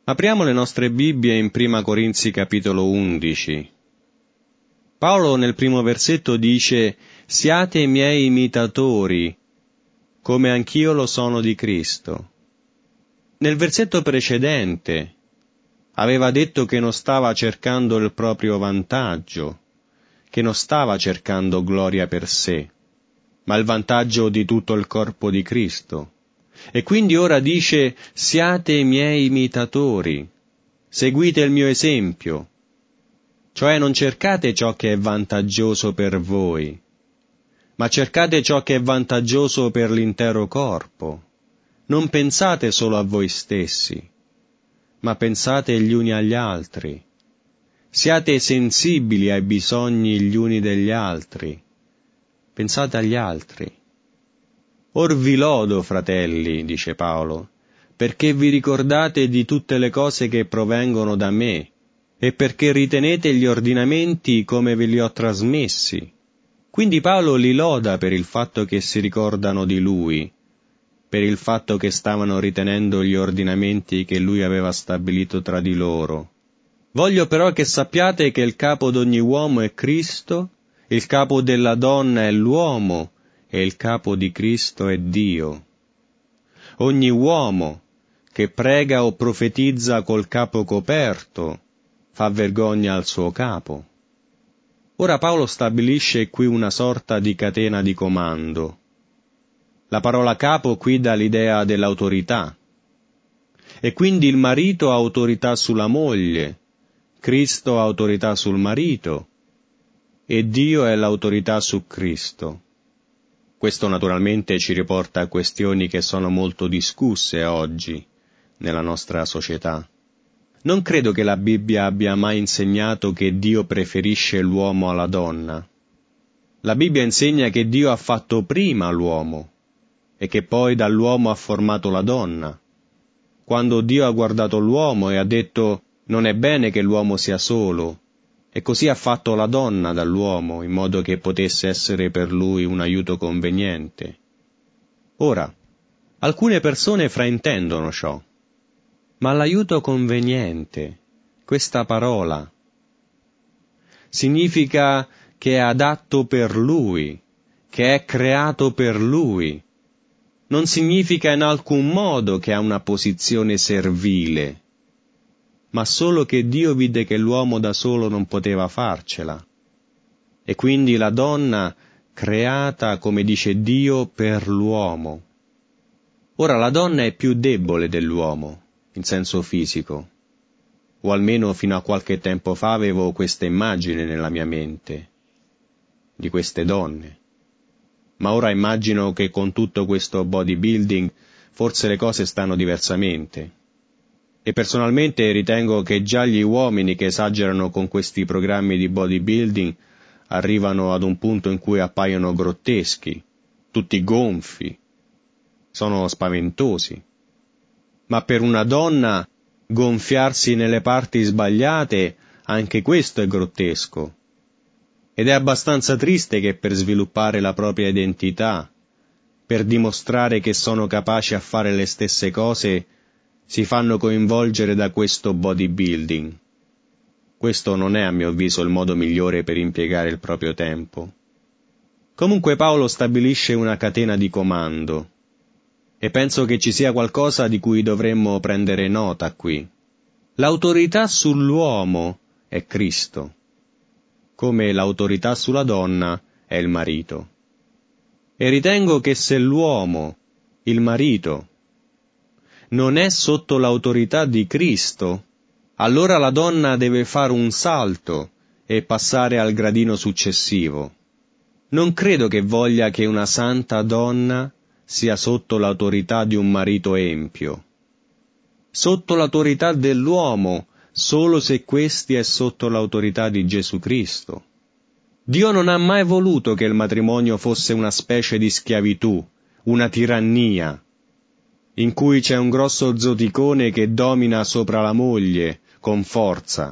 Apriamo le nostre Bibbie in Prima Corinzi capitolo 11. Paolo nel primo versetto dice: «Siate miei imitatori, come anch'io lo sono di Cristo». Nel versetto precedente aveva detto che non stava cercando il proprio vantaggio, che non stava cercando gloria per sé, ma il vantaggio di tutto il corpo di Cristo. E quindi ora dice: siate i miei imitatori, seguite il mio esempio. Cioè non cercate ciò che è vantaggioso per voi, ma cercate ciò che è vantaggioso per l'intero corpo. Non pensate solo a voi stessi, ma pensate gli uni agli altri. Siate sensibili ai bisogni gli uni degli altri. Pensate agli altri. Or vi lodo, fratelli, dice Paolo, perché vi ricordate di tutte le cose che provengono da me, e perché ritenete gli ordinamenti come ve li ho trasmessi. Quindi Paolo li loda per il fatto che si ricordano di lui, per il fatto che stavano ritenendo gli ordinamenti che lui aveva stabilito tra di loro. Voglio però che sappiate che il capo d'ogni uomo è Cristo, il capo della donna è l'uomo, e il capo di Cristo è Dio. Ogni uomo che prega o profetizza col capo coperto fa vergogna al suo capo. Ora Paolo stabilisce qui una sorta di catena di comando. La parola capo qui dà l'idea dell'autorità. E quindi il marito ha autorità sulla moglie, Cristo ha autorità sul marito, e Dio è l'autorità su Cristo. Questo naturalmente ci riporta a questioni che sono molto discusse oggi nella nostra società. Non credo che la Bibbia abbia mai insegnato che Dio preferisce l'uomo alla donna. La Bibbia insegna che Dio ha fatto prima l'uomo e che poi dall'uomo ha formato la donna. Quando Dio ha guardato l'uomo e ha detto: «Non è bene che l'uomo sia solo», e così ha fatto la donna dall'uomo, in modo che potesse essere per lui un aiuto conveniente. Ora, alcune persone fraintendono ciò, ma l'aiuto conveniente, questa parola, significa che è adatto per lui, che è creato per lui. Non significa in alcun modo che ha una posizione servile, ma solo che Dio vide che l'uomo da solo non poteva farcela. E quindi la donna creata, come dice Dio, per l'uomo. Ora la donna è più debole dell'uomo, in senso fisico, o almeno fino a qualche tempo fa avevo questa immagine nella mia mente, di queste donne. Ma ora immagino che con tutto questo bodybuilding forse le cose stanno diversamente. E personalmente ritengo che già gli uomini che esagerano con questi programmi di bodybuilding arrivano ad un punto in cui appaiono grotteschi, tutti gonfi, sono spaventosi. Ma per una donna gonfiarsi nelle parti sbagliate, anche questo è grottesco. Ed è abbastanza triste che per sviluppare la propria identità, per dimostrare che sono capaci a fare le stesse cose, si fanno coinvolgere da questo bodybuilding. Questo non è, a mio avviso, il modo migliore per impiegare il proprio tempo. Comunque Paolo stabilisce una catena di comando, e penso che ci sia qualcosa di cui dovremmo prendere nota qui. L'autorità sull'uomo è Cristo, come l'autorità sulla donna è il marito. E ritengo che se l'uomo, il marito, non è sotto l'autorità di Cristo, allora la donna deve fare un salto e passare al gradino successivo. Non credo che voglia che una santa donna sia sotto l'autorità di un marito empio. Sotto l'autorità dell'uomo, solo se questi è sotto l'autorità di Gesù Cristo. Dio non ha mai voluto che il matrimonio fosse una specie di schiavitù, una tirannia, in cui c'è un grosso zoticone che domina sopra la moglie con forza.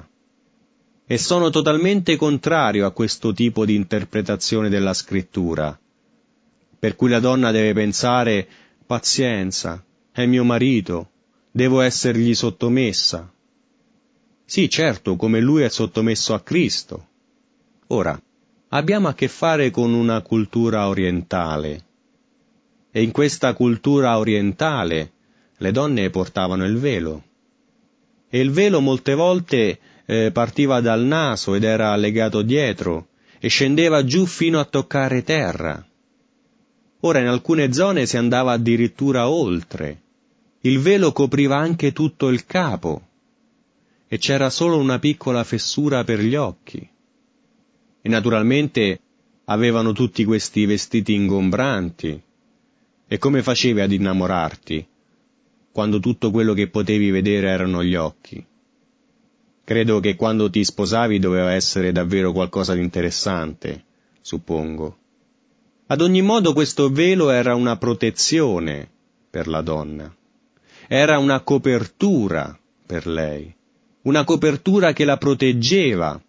E sono totalmente contrario a questo tipo di interpretazione della scrittura, per cui la donna deve pensare: pazienza, è mio marito, devo essergli sottomessa. Sì, certo, come lui è sottomesso a Cristo. Ora, abbiamo a che fare con una cultura orientale. E in questa cultura orientale le donne portavano il velo. E il velo molte volte partiva dal naso ed era legato dietro e scendeva giù fino a toccare terra. Ora in alcune zone si andava addirittura oltre. Il velo copriva anche tutto il capo e c'era solo una piccola fessura per gli occhi. E naturalmente avevano tutti questi vestiti ingombranti. E come facevi ad innamorarti quando tutto quello che potevi vedere erano gli occhi? Credo che quando ti sposavi doveva essere davvero qualcosa di interessante, suppongo. Ad ogni modo questo velo era una protezione per la donna. Era una copertura per lei. Una copertura che la proteggeva.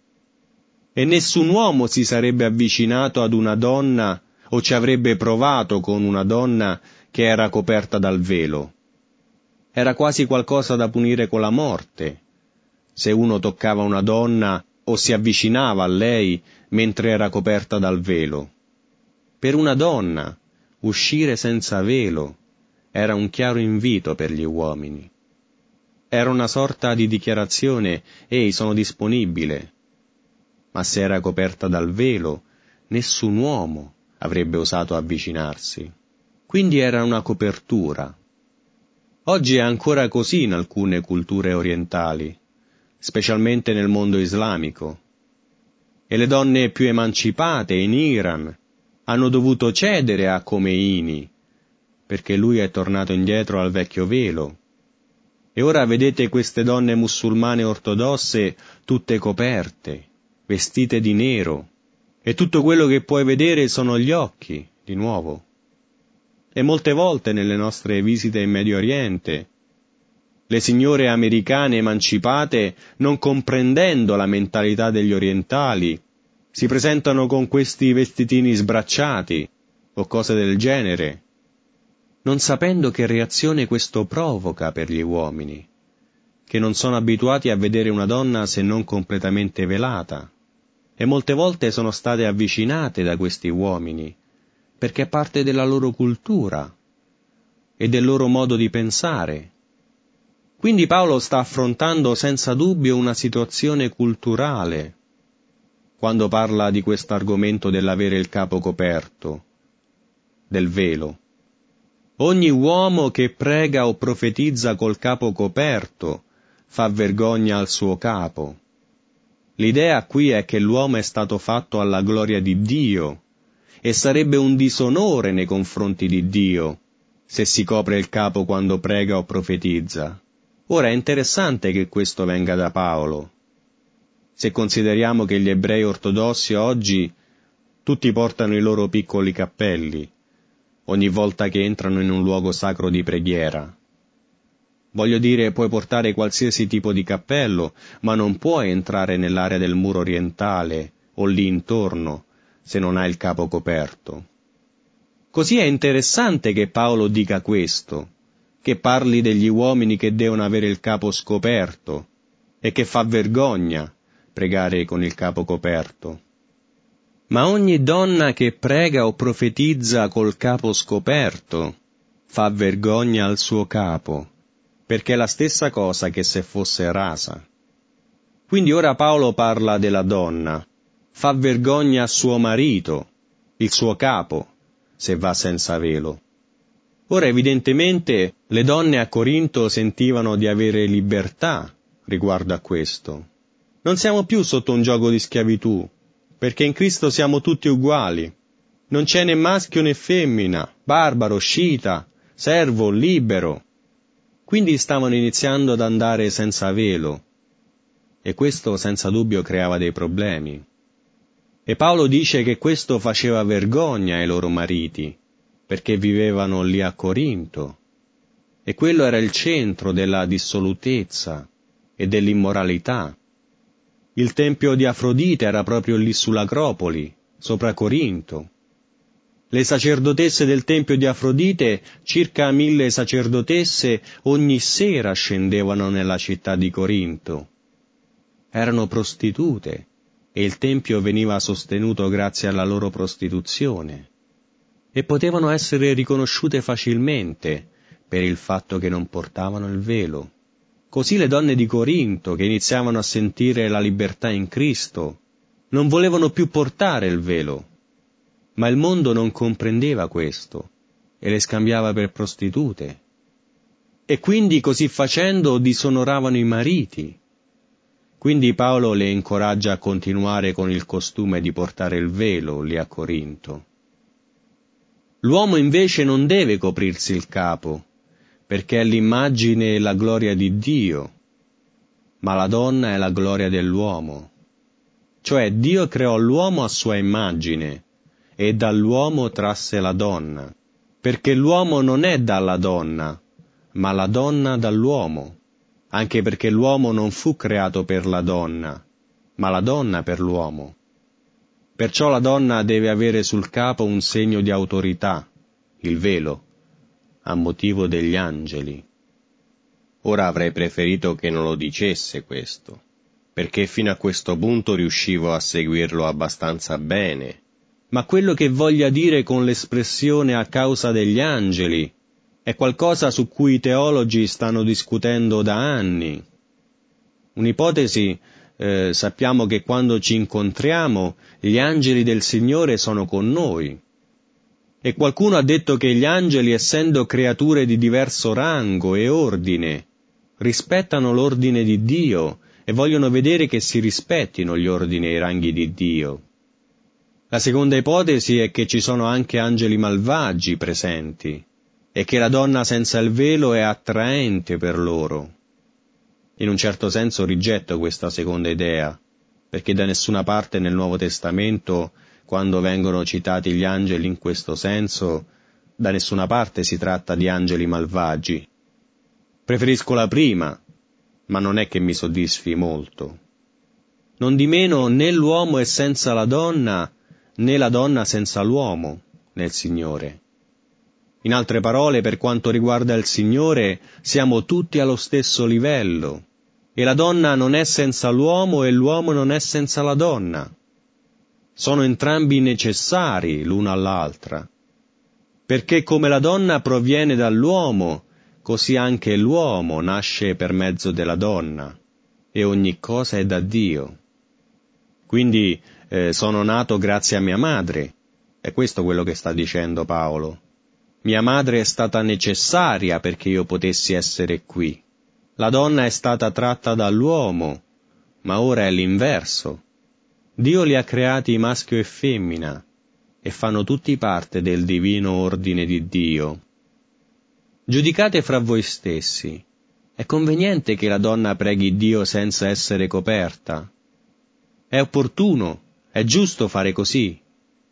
E nessun uomo si sarebbe avvicinato ad una donna o ci avrebbe provato con una donna che era coperta dal velo. Era quasi qualcosa da punire con la morte, se uno toccava una donna o si avvicinava a lei mentre era coperta dal velo. Per una donna, uscire senza velo era un chiaro invito per gli uomini. Era una sorta di dichiarazione: «Ehi, sono disponibile». Ma se era coperta dal velo, nessun uomo avrebbe osato avvicinarsi. Quindi era una copertura. Oggi è ancora così in alcune culture orientali, specialmente nel mondo islamico. E le donne più emancipate in Iran hanno dovuto cedere a Khomeini, perché lui è tornato indietro al vecchio velo. E ora vedete queste donne musulmane ortodosse tutte coperte, vestite di nero, e tutto quello che puoi vedere sono gli occhi, di nuovo. E molte volte nelle nostre visite in Medio Oriente, le signore americane emancipate, non comprendendo la mentalità degli orientali, si presentano con questi vestitini sbracciati o cose del genere, non sapendo che reazione questo provoca per gli uomini, che non sono abituati a vedere una donna se non completamente velata, e molte volte sono state avvicinate da questi uomini, perché è parte della loro cultura e del loro modo di pensare. Quindi Paolo sta affrontando senza dubbio una situazione culturale quando parla di questo argomento dell'avere il capo coperto, del velo. Ogni uomo che prega o profetizza col capo coperto fa vergogna al suo capo. L'idea qui è che l'uomo è stato fatto alla gloria di Dio e sarebbe un disonore nei confronti di Dio se si copre il capo quando prega o profetizza. Ora è interessante che questo venga da Paolo, se consideriamo che gli ebrei ortodossi oggi tutti portano i loro piccoli cappelli ogni volta che entrano in un luogo sacro di preghiera. Voglio dire, puoi portare qualsiasi tipo di cappello, ma non puoi entrare nell'area del muro orientale o lì intorno se non hai il capo coperto. Così è interessante che Paolo dica questo, che parli degli uomini che devono avere il capo scoperto e che fa vergogna pregare con il capo coperto. Ma ogni donna che prega o profetizza col capo scoperto fa vergogna al suo capo, perché è la stessa cosa che se fosse rasa. Quindi ora Paolo parla della donna, fa vergogna a suo marito, il suo capo, se va senza velo. Ora evidentemente le donne a Corinto sentivano di avere libertà riguardo a questo. Non siamo più sotto un giogo di schiavitù, perché in Cristo siamo tutti uguali. Non c'è né maschio né femmina, barbaro, scita, servo, libero. Quindi stavano iniziando ad andare senza velo, e questo senza dubbio creava dei problemi. E Paolo dice che questo faceva vergogna ai loro mariti, perché vivevano lì a Corinto, e quello era il centro della dissolutezza e dell'immoralità. Il tempio di Afrodite era proprio lì sull'Acropoli, sopra Corinto. Le sacerdotesse del tempio di Afrodite, circa 1000 sacerdotesse, ogni sera scendevano nella città di Corinto. Erano prostitute e il tempio veniva sostenuto grazie alla loro prostituzione. E potevano essere riconosciute facilmente per il fatto che non portavano il velo. Così le donne di Corinto, che iniziavano a sentire la libertà in Cristo, non volevano più portare il velo. Ma il mondo non comprendeva questo e le scambiava per prostitute. E quindi così facendo disonoravano i mariti. Quindi Paolo le incoraggia a continuare con il costume di portare il velo lì a Corinto. L'uomo invece non deve coprirsi il capo, perché è l'immagine e la gloria di Dio, ma la donna è la gloria dell'uomo. Cioè Dio creò l'uomo a sua immagine, e dall'uomo trasse la donna, perché l'uomo non è dalla donna, ma la donna dall'uomo, anche perché l'uomo non fu creato per la donna, ma la donna per l'uomo. Perciò la donna deve avere sul capo un segno di autorità, il velo, a motivo degli angeli. Ora avrei preferito che non lo dicesse questo, perché fino a questo punto riuscivo a seguirlo abbastanza bene. Ma quello che voglia dire con l'espressione a causa degli angeli è qualcosa su cui i teologi stanno discutendo da anni. Un'ipotesi, sappiamo che quando ci incontriamo gli angeli del Signore sono con noi. E qualcuno ha detto che gli angeli, essendo creature di diverso rango e ordine, rispettano l'ordine di Dio e vogliono vedere che si rispettino gli ordini e i ranghi di Dio. La seconda ipotesi è che ci sono anche angeli malvagi presenti e che la donna senza il velo è attraente per loro. In un certo senso rigetto questa seconda idea, perché da nessuna parte nel Nuovo Testamento, quando vengono citati gli angeli in questo senso, da nessuna parte si tratta di angeli malvagi. Preferisco la prima, ma non è che mi soddisfi molto. Nondimeno né l'uomo è senza la donna, né la donna senza l'uomo nel Signore. In altre parole, per quanto riguarda il Signore, siamo tutti allo stesso livello, e la donna non è senza l'uomo e l'uomo non è senza la donna. Sono entrambi necessari l'una all'altra, perché come la donna proviene dall'uomo, così anche l'uomo nasce per mezzo della donna, e ogni cosa è da Dio. Quindi sono nato grazie a mia madre, è questo quello che sta dicendo Paolo. Mia madre è stata necessaria perché io potessi essere qui. La donna è stata tratta dall'uomo, ma ora è l'inverso. Dio li ha creati maschio e femmina, e fanno tutti parte del divino ordine di Dio. Giudicate fra voi stessi. È conveniente che la donna preghi Dio senza essere coperta? È opportuno, è giusto fare così?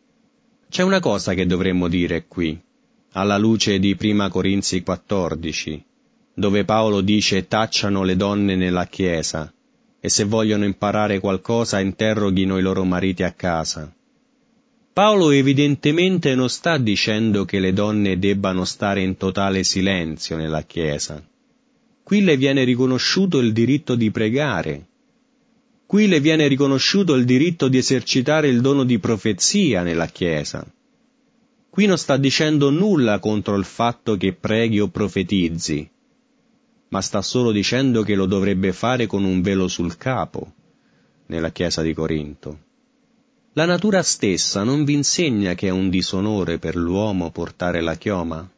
C'è una cosa che dovremmo dire qui, alla luce di Prima Corinzi 14, dove Paolo dice tacciano le donne nella Chiesa, e se vogliono imparare qualcosa interroghino i loro mariti a casa. Paolo evidentemente non sta dicendo che le donne debbano stare in totale silenzio nella Chiesa. Qui le viene riconosciuto il diritto di pregare. Qui le viene riconosciuto il diritto di esercitare il dono di profezia nella Chiesa. Qui non sta dicendo nulla contro il fatto che preghi o profetizzi, ma sta solo dicendo che lo dovrebbe fare con un velo sul capo, nella Chiesa di Corinto. La natura stessa non vi insegna che è un disonore per l'uomo portare la chioma?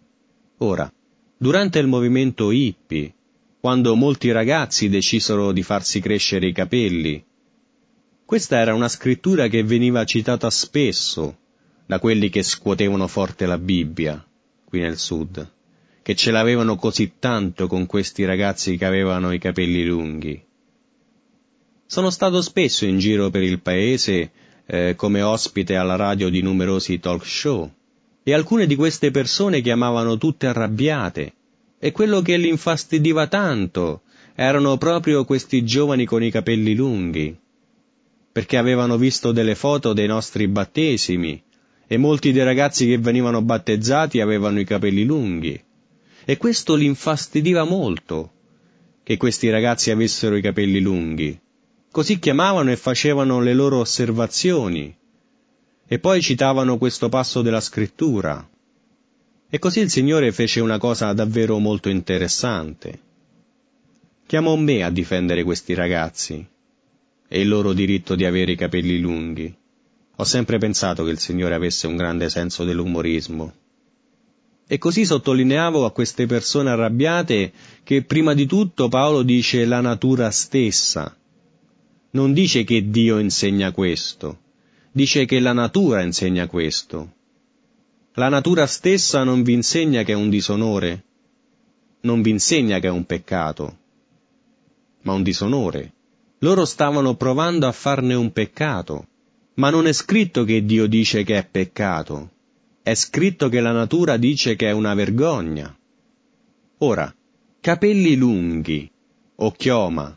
Ora, durante il movimento hippie, quando molti ragazzi decisero di farsi crescere i capelli, questa era una scrittura che veniva citata spesso da quelli che scuotevano forte la Bibbia, qui nel sud, che ce l'avevano così tanto con questi ragazzi che avevano i capelli lunghi. Sono stato spesso in giro per il paese come ospite alla radio di numerosi talk show, e alcune di queste persone chiamavano tutte arrabbiate, e quello che li infastidiva tanto erano proprio questi giovani con i capelli lunghi, perché avevano visto delle foto dei nostri battesimi, e molti dei ragazzi che venivano battezzati avevano i capelli lunghi. E questo li infastidiva molto, che questi ragazzi avessero i capelli lunghi. Così chiamavano e facevano le loro osservazioni, e poi citavano questo passo della scrittura. E così il Signore fece una cosa davvero molto interessante. Chiamò me a difendere questi ragazzi e il loro diritto di avere i capelli lunghi. Ho sempre pensato che il Signore avesse un grande senso dell'umorismo. E così sottolineavo a queste persone arrabbiate che prima di tutto Paolo dice la natura stessa. Non dice che Dio insegna questo, dice che la natura insegna questo. La natura stessa non vi insegna che è un disonore, non vi insegna che è un peccato, ma un disonore. Loro stavano provando a farne un peccato, ma non è scritto che Dio dice che è peccato, è scritto che la natura dice che è una vergogna. Ora, capelli lunghi o chioma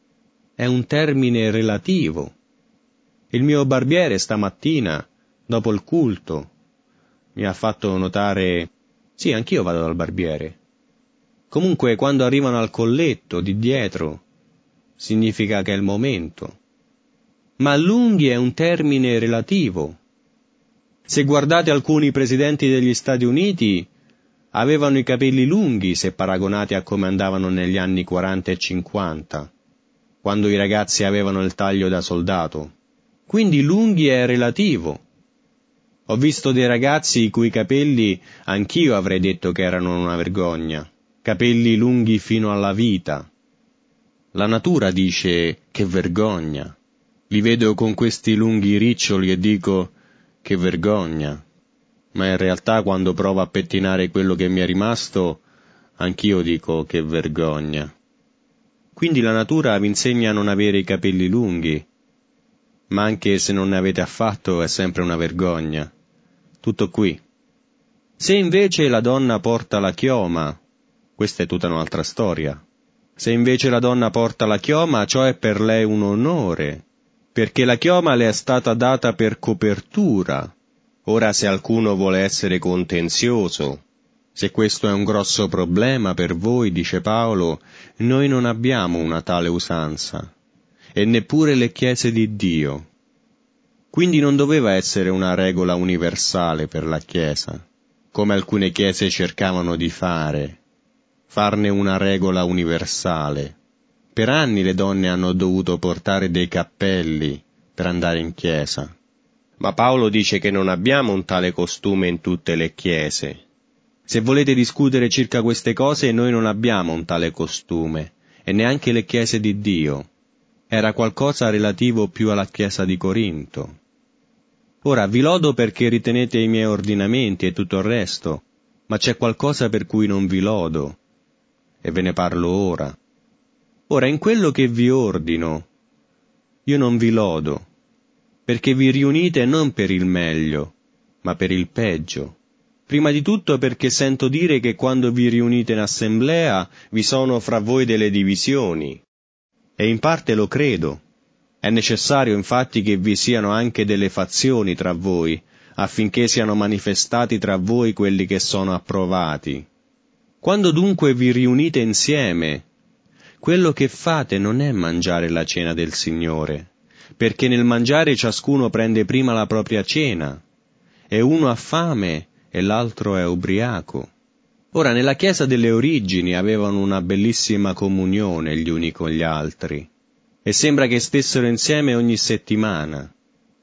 è un termine relativo. Il mio barbiere stamattina, dopo il culto, mi ha fatto notare, sì, anch'io vado dal barbiere. Comunque, quando arrivano al colletto di dietro, significa che è il momento. Ma lunghi è un termine relativo. Se guardate alcuni presidenti degli Stati Uniti, avevano i capelli lunghi se paragonati a come andavano negli anni 40 e 50, quando i ragazzi avevano il taglio da soldato. Quindi lunghi è relativo. Ho visto dei ragazzi i cui capelli anch'io avrei detto che erano una vergogna, capelli lunghi fino alla vita. La natura dice che vergogna. Li vedo con questi lunghi riccioli e dico che vergogna. Ma in realtà quando provo a pettinare quello che mi è rimasto, anch'io dico che vergogna. Quindi la natura vi insegna a non avere i capelli lunghi, ma anche se non ne avete affatto è sempre una vergogna. Tutto qui. Se invece la donna porta la chioma, questa è tutta un'altra storia. Se invece la donna porta la chioma, ciò è per lei un onore, perché la chioma le è stata data per copertura. Ora se qualcuno vuole essere contenzioso, se questo è un grosso problema per voi, dice Paolo, noi non abbiamo una tale usanza, e neppure le chiese di Dio. Quindi non doveva essere una regola universale per la Chiesa, come alcune chiese cercavano di farne una regola universale. Per anni le donne hanno dovuto portare dei cappelli per andare in chiesa. Ma Paolo dice che non abbiamo un tale costume in tutte le chiese. Se volete discutere circa queste cose, noi non abbiamo un tale costume, e neanche le chiese di Dio. Era qualcosa relativo più alla chiesa di Corinto. Ora vi lodo perché ritenete i miei ordinamenti e tutto il resto, ma c'è qualcosa per cui non vi lodo, e ve ne parlo ora. Ora, in quello che vi ordino, io non vi lodo, perché vi riunite non per il meglio, ma per il peggio. Prima di tutto perché sento dire che quando vi riunite in assemblea vi sono fra voi delle divisioni, e in parte lo credo. È necessario infatti che vi siano anche delle fazioni tra voi, affinché siano manifestati tra voi quelli che sono approvati. Quando dunque vi riunite insieme, quello che fate non è mangiare la cena del Signore, perché nel mangiare ciascuno prende prima la propria cena, e uno ha fame e l'altro è ubriaco. Ora nella chiesa delle origini avevano una bellissima comunione gli uni con gli altri, e sembra che stessero insieme ogni settimana.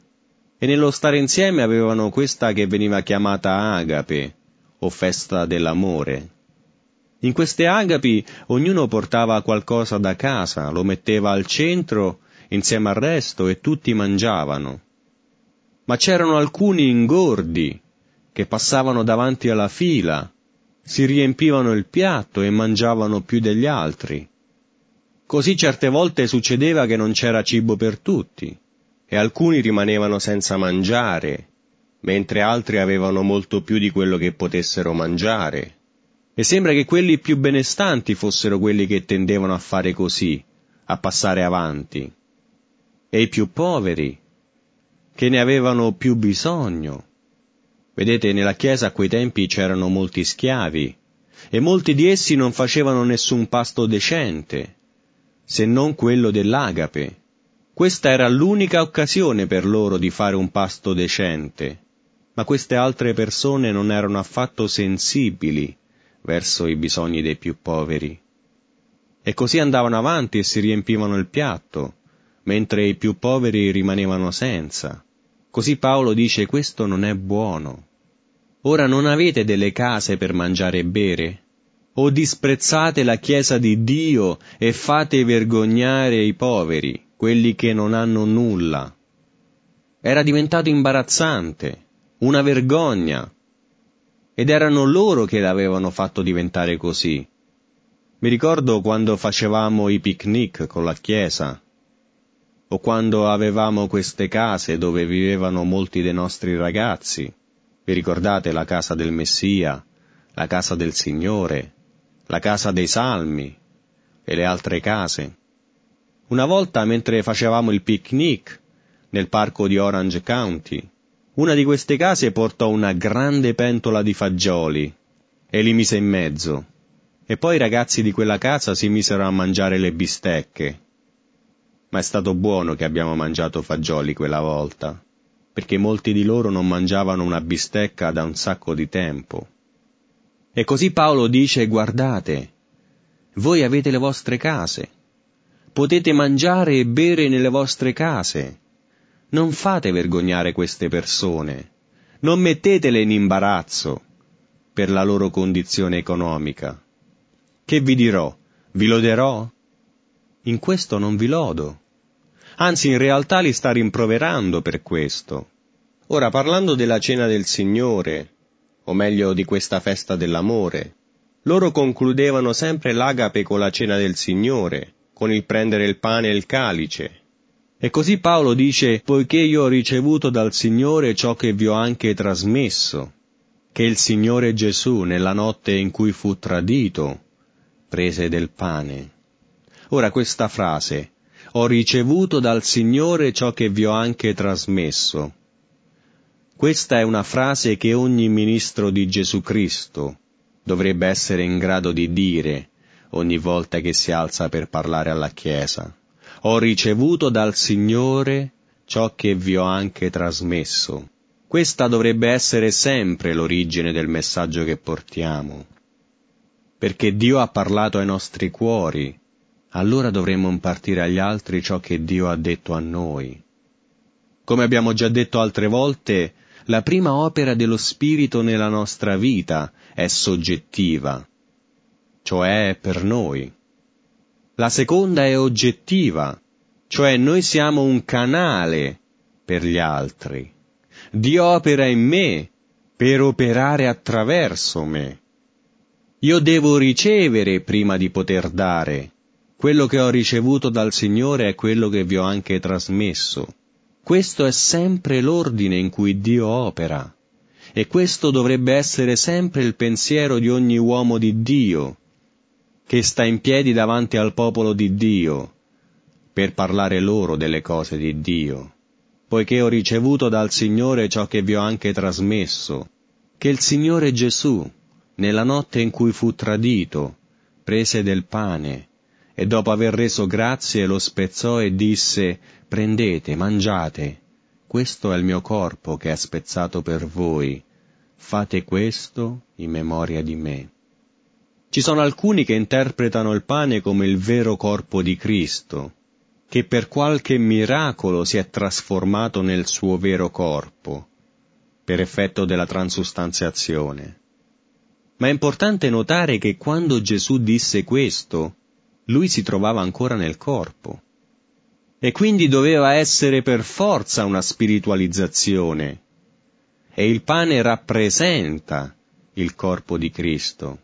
E nello stare insieme avevano questa che veniva chiamata agape, o festa dell'amore. In queste agapi ognuno portava qualcosa da casa, lo metteva al centro insieme al resto e tutti mangiavano. Ma c'erano alcuni ingordi che passavano davanti alla fila, si riempivano il piatto e mangiavano più degli altri. Così certe volte succedeva che non c'era cibo per tutti, e alcuni rimanevano senza mangiare, mentre altri avevano molto più di quello che potessero mangiare. E sembra che quelli più benestanti fossero quelli che tendevano a fare così, a passare avanti, e i più poveri, che ne avevano più bisogno, Vedete, nella Chiesa a quei tempi c'erano molti schiavi, e molti di essi non facevano nessun pasto decente, se non quello dell'agape. Questa era l'unica occasione per loro di fare un pasto decente, ma queste altre persone non erano affatto sensibili verso i bisogni dei più poveri. E così andavano avanti e si riempivano il piatto, mentre i più poveri rimanevano senza. Così Paolo dice: questo non è buono. Ora non avete delle case per mangiare e bere? O disprezzate la Chiesa di Dio e fate vergognare i poveri, quelli che non hanno nulla? Era diventato imbarazzante, una vergogna, ed erano loro che l'avevano fatto diventare così. Mi ricordo quando facevamo i picnic con la Chiesa, o quando avevamo queste case dove vivevano molti dei nostri ragazzi. Vi ricordate la casa del Messia, la casa del Signore, la casa dei Salmi e le altre case? Una volta, mentre facevamo il picnic nel parco di Orange County, una di queste case portò una grande pentola di fagioli e li mise in mezzo. E poi i ragazzi di quella casa si misero a mangiare le bistecche. Ma è stato buono che abbiamo mangiato fagioli quella volta, perché molti di loro non mangiavano una bistecca da un sacco di tempo. E così Paolo dice: guardate, voi avete le vostre case, potete mangiare e bere nelle vostre case, non fate vergognare queste persone, non mettetele in imbarazzo per la loro condizione economica. Che vi dirò? Vi loderò? In questo non vi lodo. Anzi, in realtà li sta rimproverando per questo. Ora, parlando della cena del Signore, o meglio di questa festa dell'amore, loro concludevano sempre l'agape con la cena del Signore, con il prendere il pane e il calice. E così Paolo dice: poiché io ho ricevuto dal Signore ciò che vi ho anche trasmesso, che il Signore Gesù, nella notte in cui fu tradito, prese del pane. Ora questa frase, ho ricevuto dal Signore ciò che vi ho anche trasmesso, questa è una frase che ogni ministro di Gesù Cristo dovrebbe essere in grado di dire ogni volta che si alza per parlare alla Chiesa. Ho ricevuto dal Signore ciò che vi ho anche trasmesso. Questa dovrebbe essere sempre l'origine del messaggio che portiamo. Perché Dio ha parlato ai nostri cuori, allora dovremmo impartire agli altri ciò che Dio ha detto a noi. Come abbiamo già detto altre volte, la prima opera dello Spirito nella nostra vita è soggettiva, cioè è per noi. La seconda è oggettiva, cioè noi siamo un canale per gli altri. Dio opera in me per operare attraverso me. Io devo ricevere prima di poter dare. Quello che ho ricevuto dal Signore è quello che vi ho anche trasmesso. Questo è sempre l'ordine in cui Dio opera, e questo dovrebbe essere sempre il pensiero di ogni uomo di Dio, che sta in piedi davanti al popolo di Dio, per parlare loro delle cose di Dio. Poiché ho ricevuto dal Signore ciò che vi ho anche trasmesso, che il Signore Gesù, nella notte in cui fu tradito, prese del pane, e dopo aver reso grazie lo spezzò e disse: prendete, mangiate, questo è il mio corpo che è spezzato per voi, fate questo in memoria di me. Ci sono alcuni che interpretano il pane come il vero corpo di Cristo, che per qualche miracolo si è trasformato nel suo vero corpo, per effetto della transustanziazione. Ma è importante notare che quando Gesù disse questo, lui si trovava ancora nel corpo. E quindi doveva essere per forza una spiritualizzazione. E il pane rappresenta il corpo di Cristo.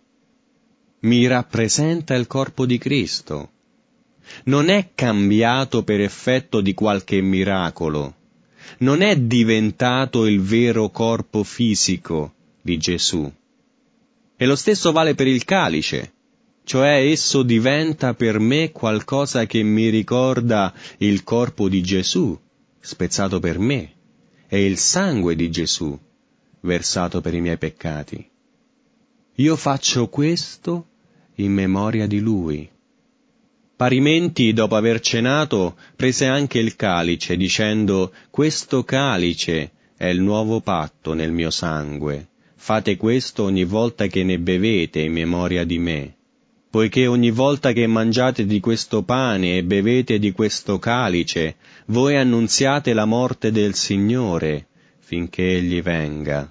Mi rappresenta il corpo di Cristo. Non è cambiato per effetto di qualche miracolo. Non è diventato il vero corpo fisico di Gesù. E lo stesso vale per il calice. Cioè esso diventa per me qualcosa che mi ricorda il corpo di Gesù, spezzato per me, e il sangue di Gesù, versato per i miei peccati. Io faccio questo in memoria di Lui. Parimenti, dopo aver cenato, prese anche il calice, dicendo: questo calice è il nuovo patto nel mio sangue. Fate questo ogni volta che ne bevete in memoria di me. Poiché ogni volta che mangiate di questo pane e bevete di questo calice, voi annunziate la morte del Signore, finché Egli venga.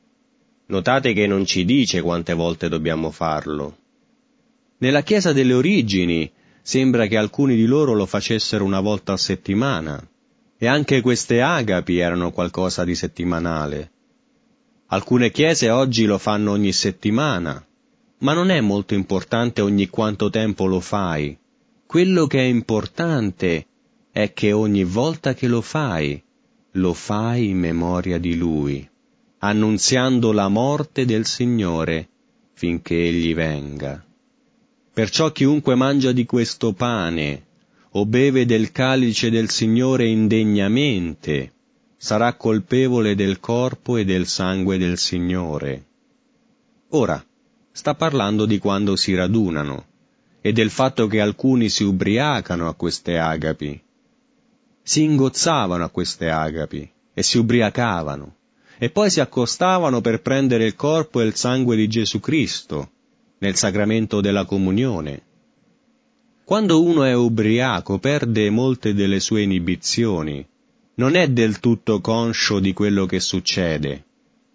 Notate che non ci dice quante volte dobbiamo farlo. Nella Chiesa delle origini sembra che alcuni di loro lo facessero una volta a settimana, e anche queste agapi erano qualcosa di settimanale. Alcune chiese oggi lo fanno ogni settimana, ma non è molto importante ogni quanto tempo lo fai. Quello che è importante è che ogni volta che lo fai in memoria di Lui, annunziando la morte del Signore finché Egli venga. Perciò chiunque mangia di questo pane o beve del calice del Signore indegnamente sarà colpevole del corpo e del sangue del Signore. Ora, sta parlando di quando si radunano e del fatto che alcuni si ubriacano a queste agapi. Si ingozzavano a queste agapi e si ubriacavano e poi si accostavano per prendere il corpo e il sangue di Gesù Cristo nel sacramento della comunione. Quando uno è ubriaco perde molte delle sue inibizioni, non è del tutto conscio di quello che succede.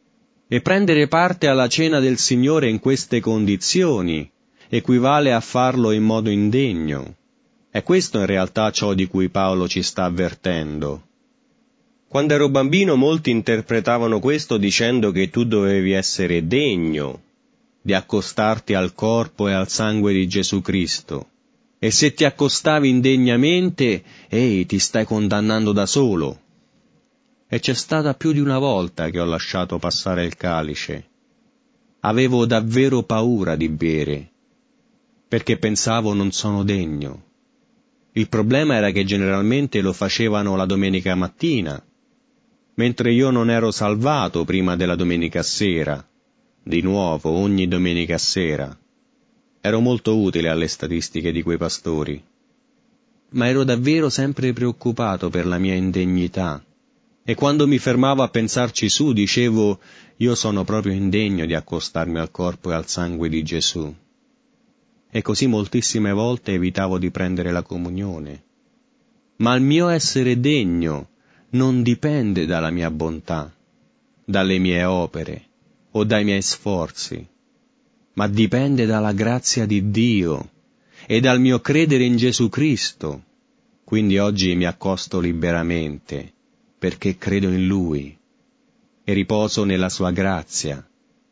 E prendere parte alla cena del Signore in queste condizioni equivale a farlo in modo indegno. È questo in realtà ciò di cui Paolo ci sta avvertendo. Quando ero bambino molti interpretavano questo dicendo che tu dovevi essere degno di accostarti al corpo e al sangue di Gesù Cristo. E se ti accostavi indegnamente, ti stai condannando da solo. E c'è stata più di una volta che ho lasciato passare il calice. Avevo davvero paura di bere, perché pensavo non sono degno. Il problema era che generalmente lo facevano la domenica mattina, mentre io non ero salvato prima della domenica sera, di nuovo ogni domenica sera. Ero molto utile alle statistiche di quei pastori, ma ero davvero sempre preoccupato per la mia indegnità. E quando mi fermavo a pensarci su, dicevo: io sono proprio indegno di accostarmi al corpo e al sangue di Gesù. E così moltissime volte evitavo di prendere la comunione. Ma il mio essere degno non dipende dalla mia bontà, dalle mie opere o dai miei sforzi, ma dipende dalla grazia di Dio e dal mio credere in Gesù Cristo. Quindi oggi mi accosto liberamente, perché credo in Lui e riposo nella Sua grazia.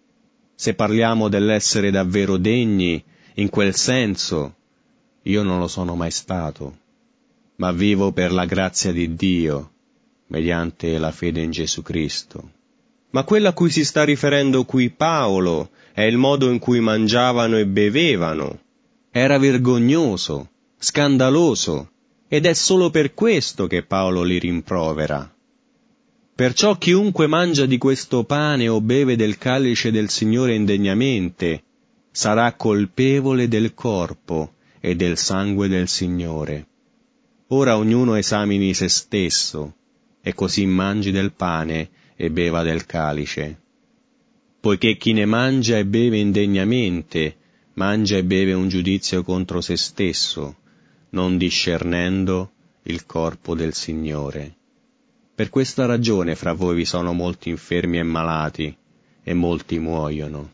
Se parliamo dell'essere davvero degni, in quel senso, io non lo sono mai stato, ma vivo per la grazia di Dio, mediante la fede in Gesù Cristo. Ma quello a cui si sta riferendo qui Paolo è il modo in cui mangiavano e bevevano. Era vergognoso, scandaloso, ed è solo per questo che Paolo li rimprovera. Perciò chiunque mangia di questo pane o beve del calice del Signore indegnamente sarà colpevole del corpo e del sangue del Signore. Ora ognuno esamini se stesso, e così mangi del pane e beva del calice. Poiché chi ne mangia e beve indegnamente, mangia e beve un giudizio contro se stesso, non discernendo il corpo del Signore. Per questa ragione fra voi vi sono molti infermi e malati, e molti muoiono.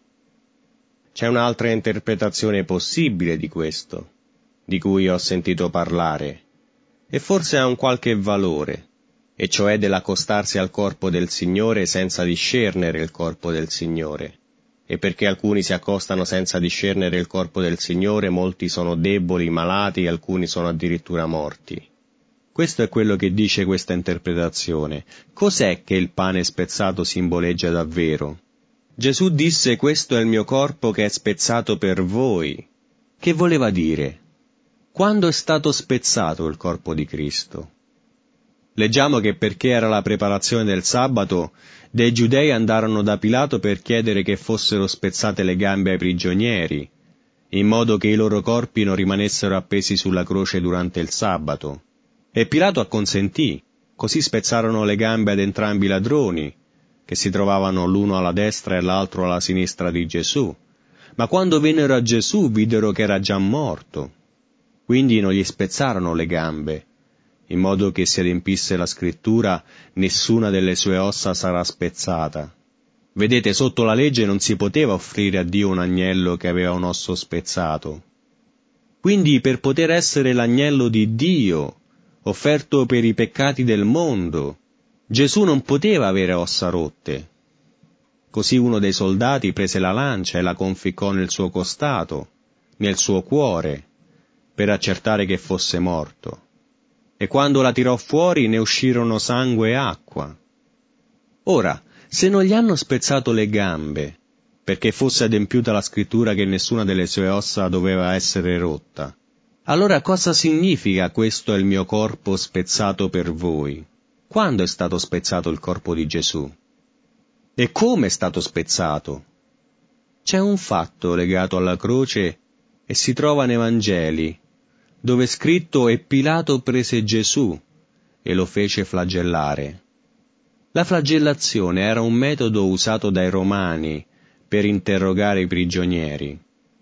C'è un'altra interpretazione possibile di questo, di cui ho sentito parlare, e forse ha un qualche valore, e cioè dell'accostarsi al corpo del Signore senza discernere il corpo del Signore. E perché alcuni si accostano senza discernere il corpo del Signore, molti sono deboli, malati, e alcuni sono addirittura morti. Questo è quello che dice questa interpretazione. Cos'è che il pane spezzato simboleggia davvero? Gesù disse: questo è il mio corpo che è spezzato per voi. Che voleva dire? Quando è stato spezzato il corpo di Cristo? Leggiamo che perché era la preparazione del sabato, dei giudei andarono da Pilato per chiedere che fossero spezzate le gambe ai prigionieri, in modo che i loro corpi non rimanessero appesi sulla croce durante il sabato. E Pilato acconsentì, così spezzarono le gambe ad entrambi i ladroni, che si trovavano l'uno alla destra e l'altro alla sinistra di Gesù. Ma quando vennero a Gesù videro che era già morto. Quindi non gli spezzarono le gambe, in modo che si adempisse la scrittura: nessuna delle sue ossa sarà spezzata. Vedete, sotto la legge non si poteva offrire a Dio un agnello che aveva un osso spezzato. Quindi per poter essere l'agnello di Dio, offerto per i peccati del mondo, Gesù non poteva avere ossa rotte. Così uno dei soldati prese la lancia e la conficcò nel suo costato, nel suo cuore, per accertare che fosse morto. E quando la tirò fuori ne uscirono sangue e acqua. Ora, se non gli hanno spezzato le gambe, perché fosse adempiuta la scrittura che nessuna delle sue ossa doveva essere rotta, allora cosa significa questo è il mio corpo spezzato per voi? Quando è stato spezzato il corpo di Gesù? E come è stato spezzato? C'è un fatto legato alla croce e si trova nei Vangeli, dove è scritto: e Pilato prese Gesù e lo fece flagellare. La flagellazione era un metodo usato dai Romani per interrogare i prigionieri.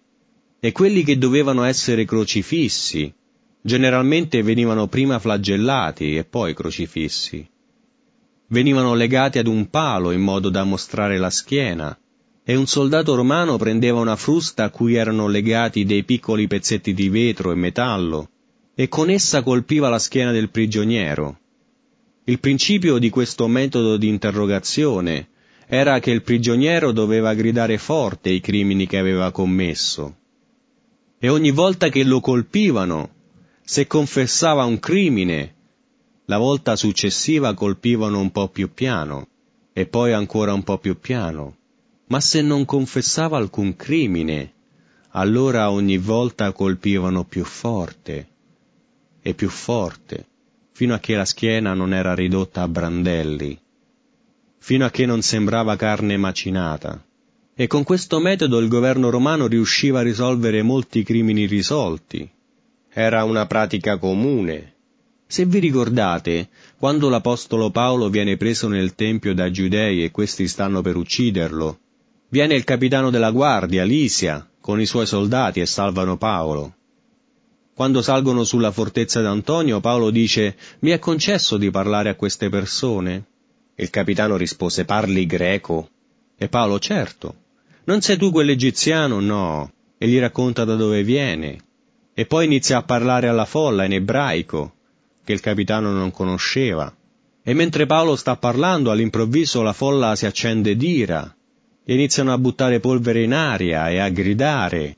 E quelli che dovevano essere crocifissi generalmente venivano prima flagellati e poi crocifissi. Venivano legati ad un palo in modo da mostrare la schiena, e un soldato romano prendeva una frusta a cui erano legati dei piccoli pezzetti di vetro e metallo, e con essa colpiva la schiena del prigioniero. Il principio di questo metodo di interrogazione era che il prigioniero doveva gridare forte i crimini che aveva commesso. E ogni volta che lo colpivano, se confessava un crimine, la volta successiva colpivano un po' più piano, e poi ancora un po' più piano. Ma se non confessava alcun crimine, allora ogni volta colpivano più forte, fino a che la schiena non era ridotta a brandelli, fino a che non sembrava carne macinata. E con questo metodo il governo romano riusciva a risolvere molti crimini irrisolti. Era una pratica comune. Se vi ricordate, quando l'apostolo Paolo viene preso nel tempio dai giudei e questi stanno per ucciderlo, viene il capitano della guardia, Lisia, con i suoi soldati e salvano Paolo. Quando salgono sulla fortezza d'Antonio, Paolo dice: «Mi è concesso di parlare a queste persone?» Il capitano rispose: «Parli greco?» E Paolo: «Certo. Non sei tu quell'egiziano?» «No». E gli racconta da dove viene. E poi inizia a parlare alla folla in ebraico, che il capitano non conosceva. E mentre Paolo sta parlando, all'improvviso la folla si accende d'ira, e iniziano a buttare polvere in aria e a gridare,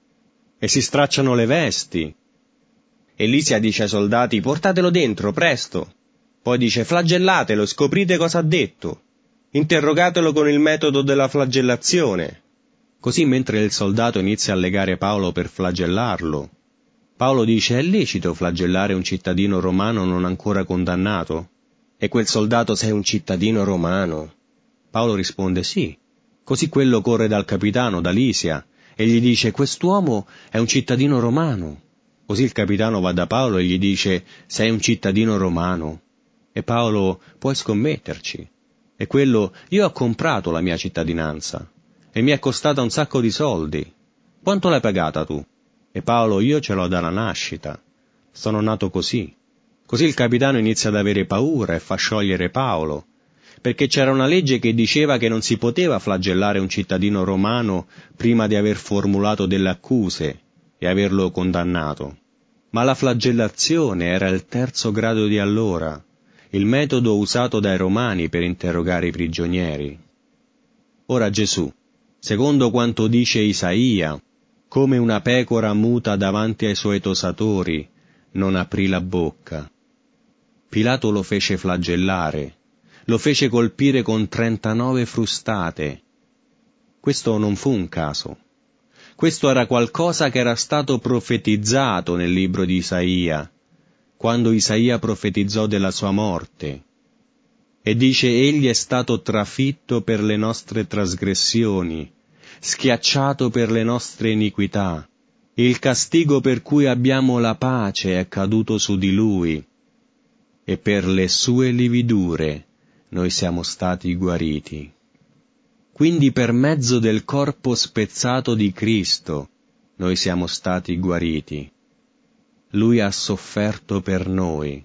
e si stracciano le vesti. E Lisia dice ai soldati: «Portatelo dentro, presto!» Poi dice: «Flagellatelo e scoprite cosa ha detto. Interrogatelo con il metodo della flagellazione». Così, mentre il soldato inizia a legare Paolo per flagellarlo, Paolo dice: «È lecito flagellare un cittadino romano non ancora condannato?» E quel soldato: «Sei un cittadino romano?» Paolo risponde: «Sì». Così quello corre dal capitano, da Lisia, e gli dice: «Quest'uomo è un cittadino romano». Così il capitano va da Paolo e gli dice: «Sei un cittadino romano?» E Paolo: «Puoi scommetterci». E quello: «Io ho comprato la mia cittadinanza e mi è costata un sacco di soldi. Quanto l'hai pagata tu?» E Paolo: «Io ce l'ho dalla nascita. Sono nato così». Così il capitano inizia ad avere paura e fa sciogliere Paolo, perché c'era una legge che diceva che non si poteva flagellare un cittadino romano prima di aver formulato delle accuse e averlo condannato. Ma la flagellazione era il terzo grado di allora, il metodo usato dai romani per interrogare i prigionieri. Ora Gesù, secondo quanto dice Isaia, come una pecora muta davanti ai suoi tosatori, non aprì la bocca. Pilato lo fece flagellare, lo fece colpire con 39 frustate. Questo non fu un caso. Questo era qualcosa che era stato profetizzato nel libro di Isaia, quando Isaia profetizzò della sua morte, e dice: egli è stato trafitto per le nostre trasgressioni, schiacciato per le nostre iniquità. Il castigo per cui abbiamo la pace è caduto su di lui, e per le sue lividure noi siamo stati guariti. Quindi per mezzo del corpo spezzato di Cristo noi siamo stati guariti. Lui ha sofferto per noi.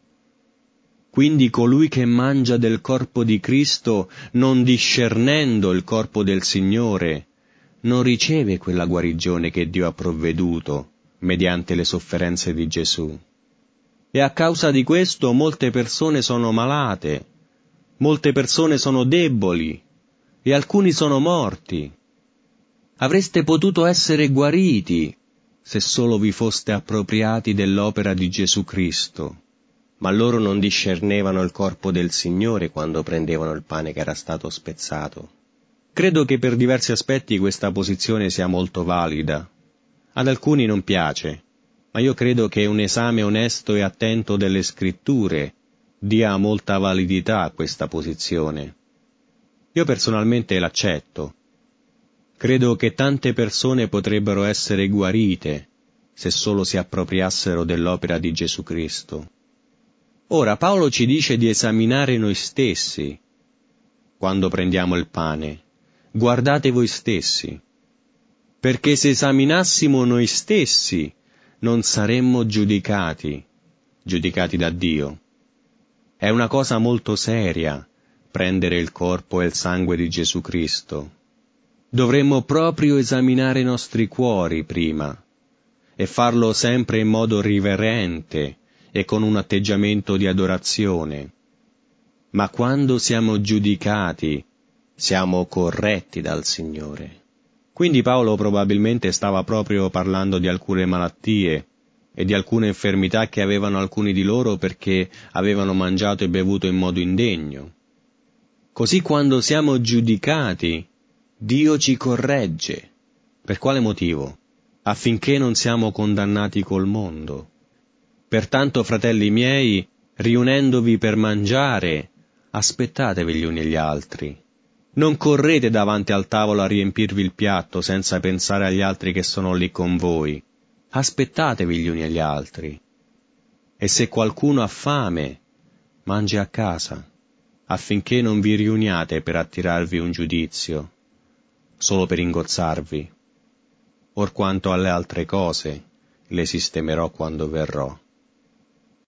Quindi colui che mangia del corpo di Cristo, non discernendo il corpo del Signore, non riceve quella guarigione che Dio ha provveduto mediante le sofferenze di Gesù. E a causa di questo molte persone sono malate, molte persone sono deboli e alcuni sono morti. Avreste potuto essere guariti se solo vi foste appropriati dell'opera di Gesù Cristo. Ma loro non discernevano il corpo del Signore quando prendevano il pane che era stato spezzato. Credo che per diversi aspetti questa posizione sia molto valida. Ad alcuni non piace, ma io credo che un esame onesto e attento delle Scritture dia molta validità a questa posizione. Io personalmente l'accetto. Credo che tante persone potrebbero essere guarite se solo si appropriassero dell'opera di Gesù Cristo. Ora Paolo ci dice di esaminare noi stessi quando prendiamo il pane. Guardate voi stessi, perché se esaminassimo noi stessi non saremmo giudicati da Dio. È una cosa molto seria prendere il corpo e il sangue di Gesù Cristo. Dovremmo proprio esaminare i nostri cuori prima e farlo sempre in modo riverente e con un atteggiamento di adorazione. Ma quando siamo giudicati, siamo corretti dal Signore. Quindi Paolo probabilmente stava proprio parlando di alcune malattie e di alcune infermità che avevano alcuni di loro perché avevano mangiato e bevuto in modo indegno. Così quando siamo giudicati, Dio ci corregge. Per quale motivo? Affinché non siamo condannati col mondo. Pertanto, fratelli miei, riunendovi per mangiare, aspettatevi gli uni gli altri. Non correte davanti al tavolo a riempirvi il piatto senza pensare agli altri che sono lì con voi. Aspettatevi gli uni agli altri. E se qualcuno ha fame, mangi a casa, affinché non vi riuniate per attirarvi un giudizio, solo per ingozzarvi. Or quanto alle altre cose, le sistemerò quando verrò.